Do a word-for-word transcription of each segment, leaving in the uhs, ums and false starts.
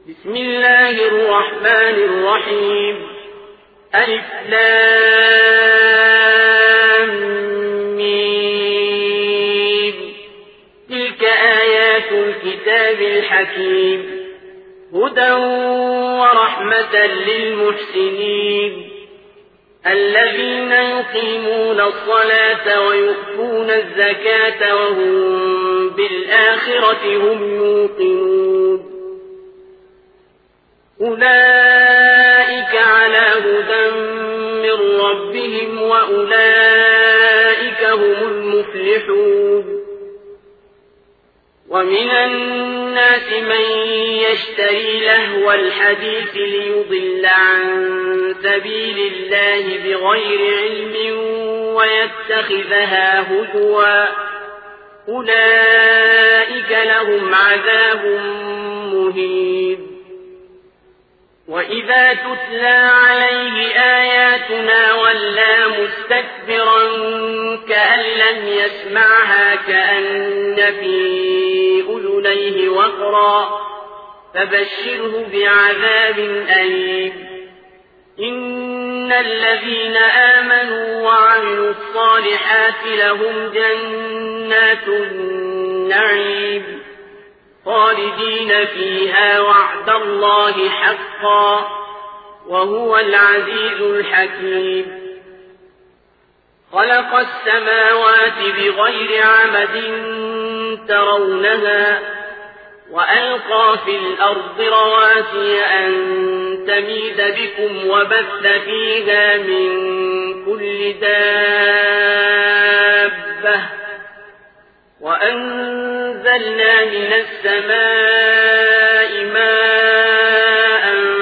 بسم الله الرحمن الرحيم. ألف لام ميم. تلك آيات الكتاب الحكيم، هدى ورحمة للمحسنين الذين يقيمون الصلاة ويؤتون الزكاة وهم بالآخرة هم يوقنون. أولئك على هدى من ربهم وأولئك هم المفلحون. ومن الناس من يشتري لهو الحديث ليضل عن سبيل الله بغير علم ويتخذها هزوا، أولئك لهم عذاب مهين. وإذا تتلى عليه آياتنا ولى مستكبرا كأن لم يسمعها كأن في أذنيه وقرا، فبشره بعذاب أليم. إن الذين آمنوا وعملوا الصالحات لهم جنات النعيم خالدين فيها وعد الله حقا وهو العزيز الحكيم. خلق السماوات بغير عمد ترونها وألقى في الأرض رواسي أن تميد بكم وبث فيها من كل دابة، وأنزلنا من السماء ماء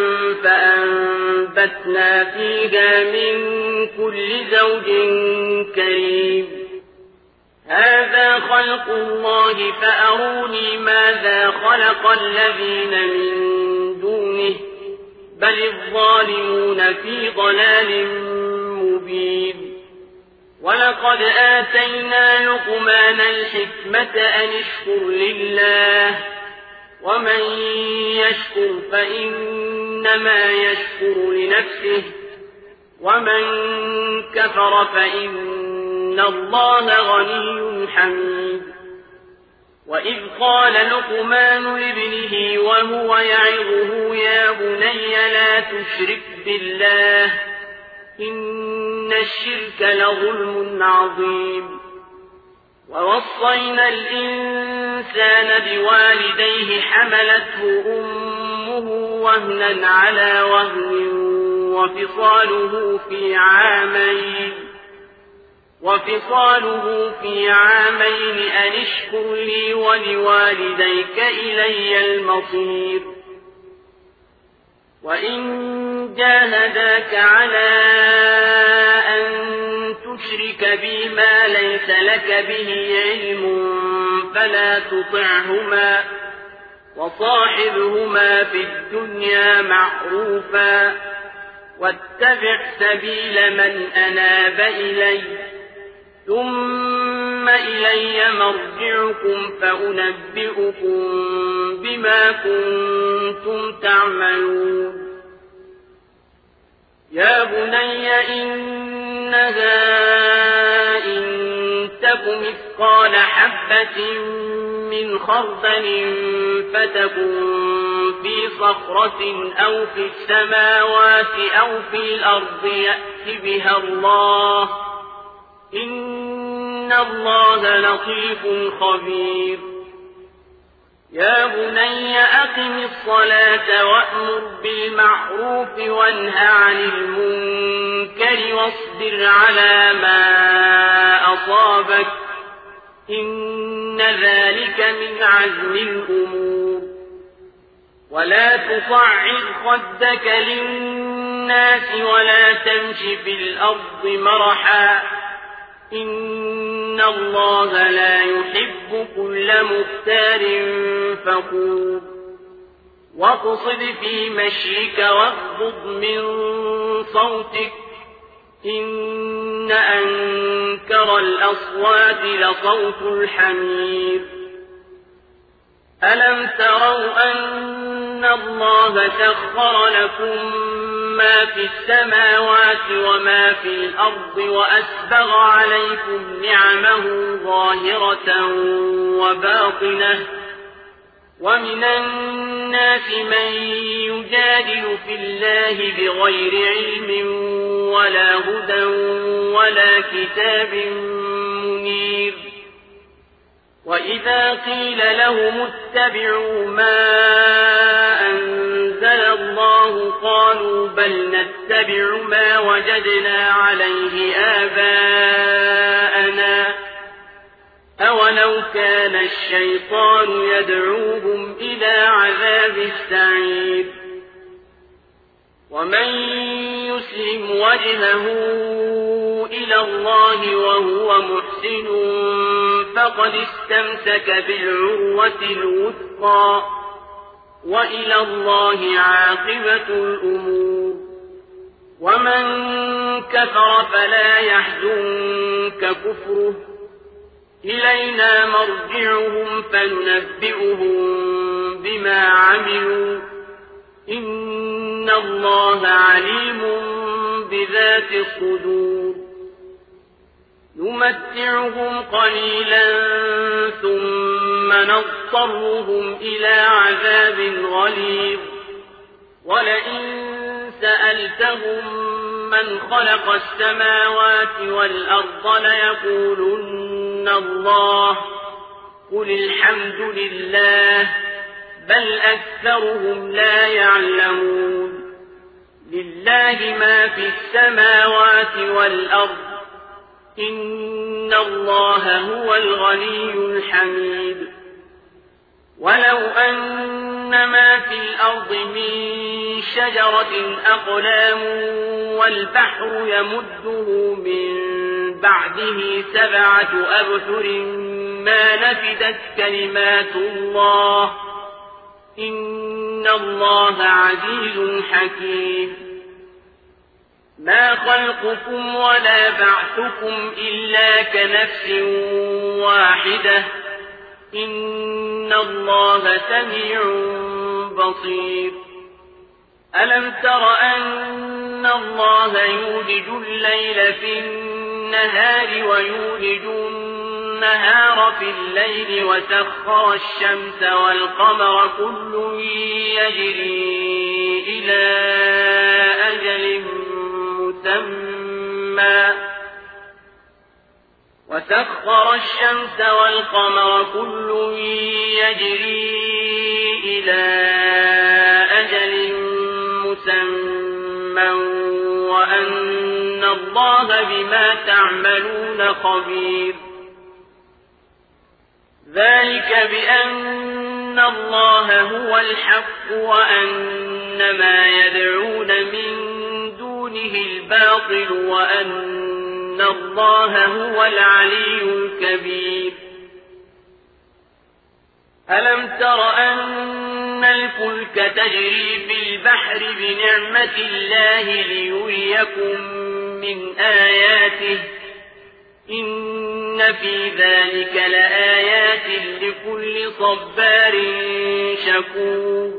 فأنبتنا فيها من كل زوج كريم. هذا خلق الله فأروني ماذا خلق الذين من دونه بل الظالمون في ضلال مبين. ولقد آتينا لقمان الحكمة أن اشكر لله ومن يشكر فإنما يشكر لنفسه ومن كفر فإن الله غني حميد. وإذ قال لقمان لابنه وهو يعظه يا بني لا تشرك بالله إن الشرك لظلم عظيم. ووصينا الإنسان بوالديه حملته أمه وهنا على وهن وفصاله في عامين وفصاله في عامين أن اشكر لي ولوالديك إلي المصير. وإن جاهداك على أن تشرك بي ما ليس لك به علم فلا تطعهما وصاحبهما في الدنيا معروفا واتبع سبيل من أناب إلي ثم إلي مرجعكم فأنبئكم بما كنتم تعملون. يا بني إنها إن تك مثقال حبة من خردل فتكن في صخرة أو في السماوات أو في الأرض يأت بها الله إن الله لطيف خبير. يا بني أقم الصلاة وأمر بالمعروف وانه عن المنكر واصبر على ما أصابك إن ذلك من عزم الأمور. ولا تصعر خدك للناس ولا تمش في الأرض مرحا إن الله لا يحب كل مختار فخور. واقصد في مشيك واغضض من صوتك إن أنكر الأصوات لصوت الحمير. ألم تروا أن الله سخر لكم ما في السماوات وما في الأرض وأسبغ عليكم نعمه ظاهرة وباطنة ومن الناس من يجادل في الله بغير علم ولا هدى ولا كتاب منير وإذا قيل لهم اتبعوا ما أنزل الله قالوا بل نتبع ما وجدنا عليه آباءنا أولو كان الشيطان يدعوهم إلى عذاب السعير ومن يسلم وجهه إلى الله وهو محسن فقد استمسك بالعروة الوثقى وإلى الله عاقبة الأمور ومن كفر فلا يحزنك كفره إلينا مرجعهم فننبئهم بما عملوا إن الله عليم بذات الصدور نمتعهم قليلا ثم نضطرهم إلى عذاب غليظ ولئن سألتهم من خلق السماوات والأرض ليقولن الله قل الحمد لله بل أكثرهم لا يعلمون لله ما في السماوات والأرض إن الله هو الغني الحميد ولو أن ما في الأرض من شجرة أقلام والبحر يمده من بعده سبعة أبحر ما نفدت كلمات الله إن الله عزيز حكيم ما خلقكم ولا بعثكم إلا كنفس واحدة إن الله سميع بصير ألم تر أن الله يولج الليل في النهار ويولج النهار في الليل وسخر الشمس والقمر كل يجري إلى أجل مسمى وسخر الشمس والقمر كل يجري إلى أجل مسمى وأن الله بما تعملون خبير ذلك بأن الله هو الحق وأن ما يدعون من دونه الباطل وأن الله هو العلي الكبير ألم تر أن الفلك تجري في البحر بنعمة الله ليريكم من آياته إن في ذلك لآيات لكل صبار شكور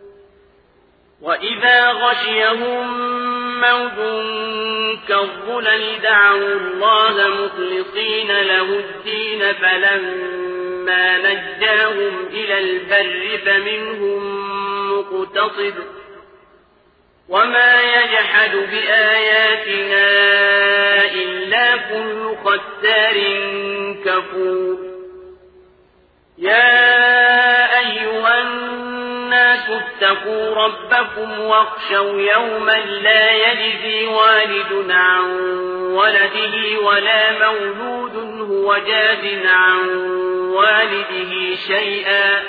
وإذا غشيهم موج كالظلل دعوا الله مخلصين له الدين فلما نجاهم إلى البر فمنهم مقتصد وما يجحد بآياتنا إلا كل ختار كفور يا أيها الناس اتقوا ربكم واخشوا يوما لا يجزي والد عن ولده ولا مولود هو جاز عن والده شيئا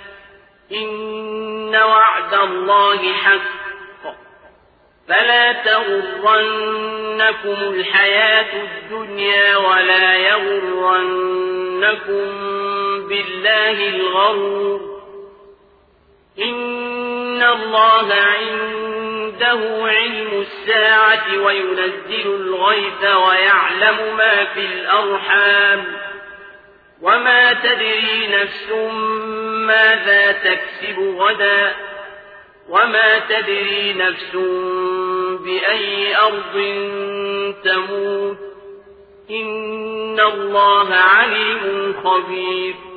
إن وعد الله حق فلا تغرنكم الحياة الدنيا ولا يغرنكم بالله الغرور إن الله عنده علم الساعة وينزل الغيث ويعلم ما في الأرحام وما تدري نفس ماذا تكسب غدا وما تدري نفس بأي أرض تموت إن الله عليم خبير